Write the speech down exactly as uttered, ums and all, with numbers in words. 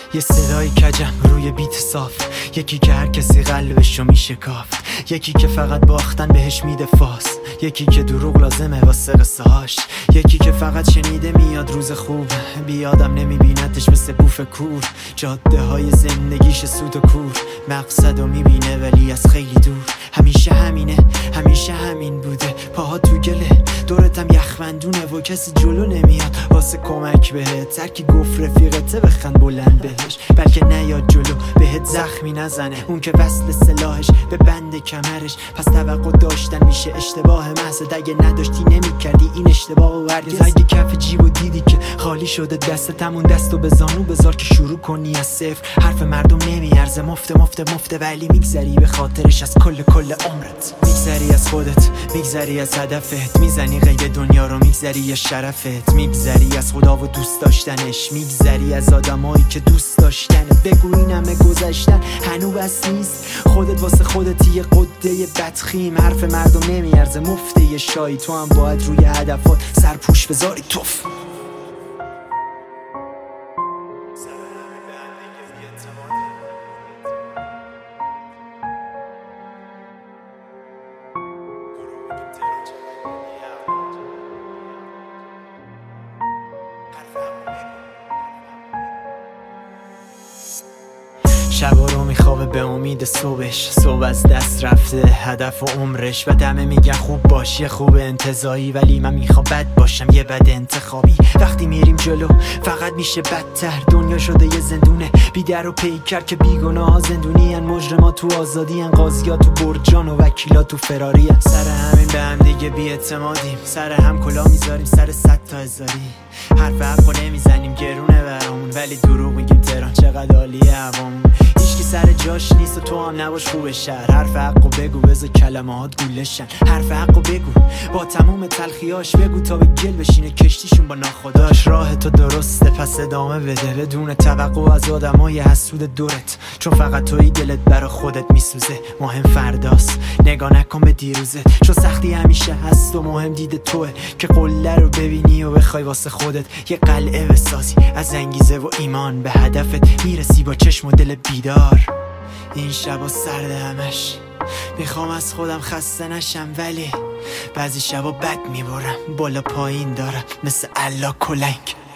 یه صدای کجم روی بیت صاف، یکی که هر کسی قلبشو میشه کاف، یکی که فقط باختن بهش میده فاس، یکی که دروغ لازمه واسه قصه هاش، یکی که فقط شنیده میاد روز خوب، بیادم نمیبیندش مثل بوف کور. جاده های زندگیش سود و کور، مقصد رو میبینه ولی از خیلی دور. همیشه همینه، همیشه همین بوده، پاها تو گله، دورتم یخمندونه و کسی جلو نمیاد واسه کمک بهت. ترکی گفت رفیقته بخند بلند بهش، بلکه نیاد جلو بهت زخمی نزنه. اون که وصل سلاحش به بند کمرش، پس توقع داشتن میشه اشتباه محض. اگه نداشتی نمیکردی این اشتباه و هرگز. اگه کف جیب و دیدی که خالی شده دستت، همون دستو به زانو بذار که شروع کنی از صفر. حرف مردم نمیارزه، مفته مفته مفته، ولی میگذری به خاطرش از کل کل عمرت. میگذری از خودت، میگذری از هدفت، میزنی قید دنیا رو، میگذری یا شرفت، میگذری از خدا و دوست داشتنش، میگذری از آدمایی که دوست داشتنه. بگو این همه گذشتن هنو بس نیست، خودت واسه خودت یه قده بدخیم. حرف مردم نمیارزه، مفته یه شایی، تو هم باید روی هدفات سرپوش بذاری توف. شبا رو میخوابه به امید صبحش، صبح از دست رفته هدف و عمرش. و دمه میگن خوب باش، یه خوب انتظایی، ولی من میخوام بد باشم، یه بد انتخابی. وقتی میریم جلو فقط میشه بدتر، دنیا شده یه زندونه بی در و پیکر که بیگناه ها زندونی ان، مجرما تو آزادی ان، قاضیا تو برجان و وکیلا تو فراری ان. سر همین به هم دیگه بی اعتمادیم، سر هم کلا میذاریم سر صد تا هزاری. حرف حقو نمیزنیم گرونه برامون، ولی دروغ میگیم تهران چقدر عالیه هوامون. هیچکی سر جاش نیست و تو هم نباش خوب شهر. حرف حقو بگو بذار کلمات گولشن، حرف حقو بگو با تموم تلخیاش، بگو تا به گل بشینه کشتیشون با ناخداش. راه تو درسته پس ادامه بده، بدون توقع از آدمای حسود دورت، چون فقط توی دلت برا خودت میسوزه. مهم فرداست، نگاه نکن به دیروزه، چون سختی همیشه هست و مهم دید توه که قله رو ببینی و بخوای واسه خودت یه قلعه بسازی. از انگیزه و ایمان به هدفت میرسی با چشم و دل بیدار. این شبا سرد همش، میخوام از خودم خسته نشم، ولی بعضی شبا بد میبرم، بالا پایین دارم مثل الا کلنگ.